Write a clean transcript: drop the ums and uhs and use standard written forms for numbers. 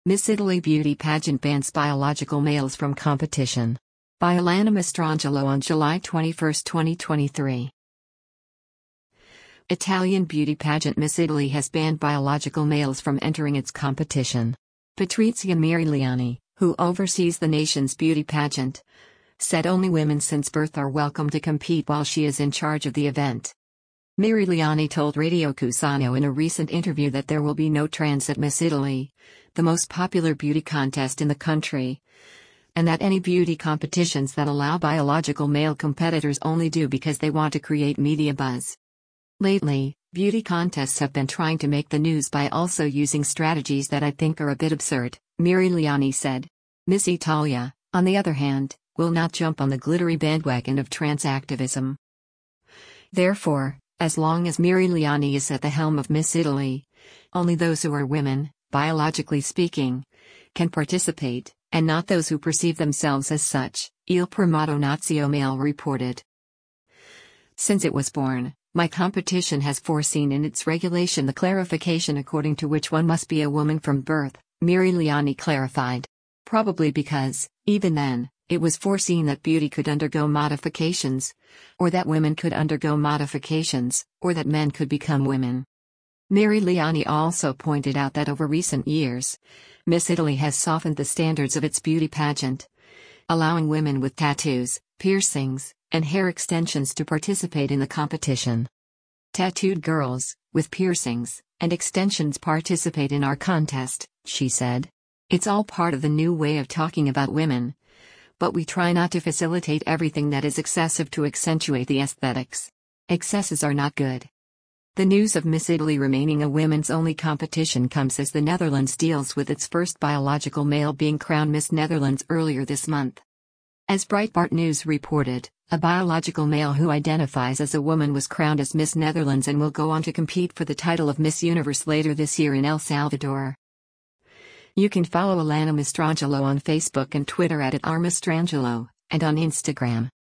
Miss Italy beauty pageant bans biological males from competition. By Alana Mastrangelo on July 21, 2023. Italian beauty pageant Miss Italy has banned biological males from entering its competition. Patrizia Mirigliani, who oversees the nation's beauty pageant, said only women since birth are welcome to compete while she is in charge of the event. Mirigliani told Radio Cusano in a recent interview that there will be no trans at Miss Italy, the most popular beauty contest in the country, and that any beauty competitions that allow biological male competitors only do because they want to create media buzz. Lately, beauty contests have been trying to make the news by also using strategies that I think are a bit absurd, Mirigliani said. Miss Italia, on the other hand, will not jump on the glittery bandwagon of trans activism. Therefore, as long as Mirigliani is at the helm of Miss Italy, only those who are women, biologically speaking, can participate, and not those who perceive themselves as such, Il Primato Nazionale reported. Since it was born, my competition has foreseen in its regulation the clarification according to which one must be a woman from birth, Mirigliani clarified. Probably because, even then, it was foreseen that beauty could undergo modifications, or that women could undergo modifications, or that men could become women. Mirigliani also pointed out that over recent years, Miss Italy has softened the standards of its beauty pageant, allowing women with tattoos, piercings, and hair extensions to participate in the competition. Tattooed girls, with piercings and extensions participate in our contest, she said. It's all part of the new way of talking about women, but we try not to facilitate everything that is excessive to accentuate the aesthetics. Excesses are not good. The news of Miss Italy remaining a women's only competition comes as the Netherlands deals with its first biological male being crowned Miss Netherlands earlier this month. As Breitbart News reported, a biological male who identifies as a woman was crowned as Miss Netherlands and will go on to compete for the title of Miss Universe later this year in El Salvador. You can follow Alana Mastrangelo on Facebook and Twitter @Mastrangelo, and on Instagram.